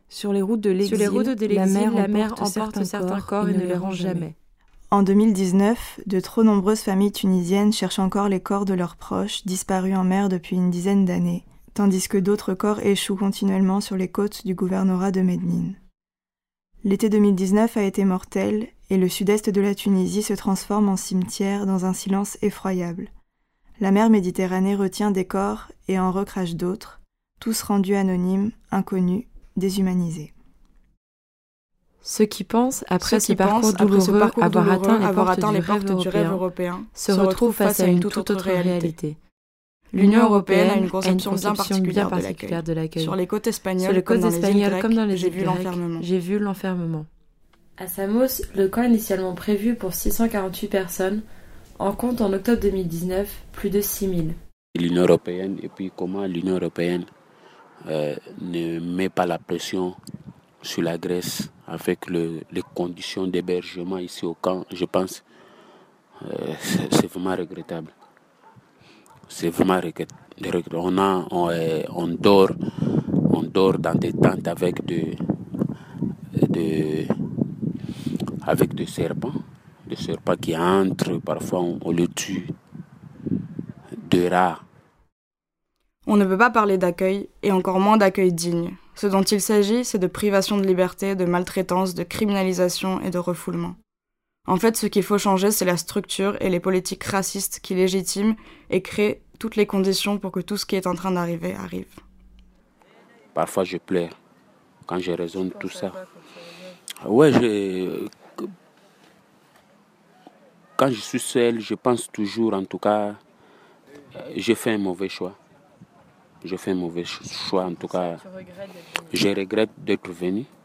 Sur les routes de l'exil, la mer emporte certains corps et ne les range jamais. En 2019, de trop nombreuses familles tunisiennes cherchent encore les corps de leurs proches disparus en mer depuis une dizaine d'années, tandis que d'autres corps échouent continuellement sur les côtes du gouvernorat de Mednine. L'été 2019 a été mortel et le sud-est de la Tunisie se transforme en cimetière dans un silence effroyable. La mer Méditerranée retient des corps et en recrache d'autres, tous rendus anonymes, inconnus, déshumanisés. Ceux qui pensent, après ce parcours douloureux, avoir atteint les portes du rêve européen, se retrouvent face à une toute autre réalité. L'Union européenne a une conception bien particulière de l'accueil. Sur les côtes espagnoles, comme dans les îles grecques, j'ai vu l'enfermement. À Samos, le camp initialement prévu pour 648 personnes en compte en octobre 2019 plus de 6000. L'Union européenne, et puis comment l'Union européenne ne met pas la pression sur la Grèce avec les conditions d'hébergement ici au camp, je pense, c'est vraiment regrettable. C'est vraiment regrettable. On dort dans des tentes avec des serpents qui entrent, parfois on le tue, de rats. On ne peut pas parler d'accueil, et encore moins d'accueil digne. Ce dont il s'agit, c'est de privation de liberté, de maltraitance, de criminalisation et de refoulement. En fait, ce qu'il faut changer, c'est la structure et les politiques racistes qui légitiment et créent toutes les conditions pour que tout ce qui est en train d'arriver arrive. Parfois, je pleure quand je raisonne tout ça. Ouais, quand je suis seul, je pense toujours, en tout cas, j'ai fait un mauvais choix. Je fais un mauvais choix, en tout cas. Je regrette d'être venu.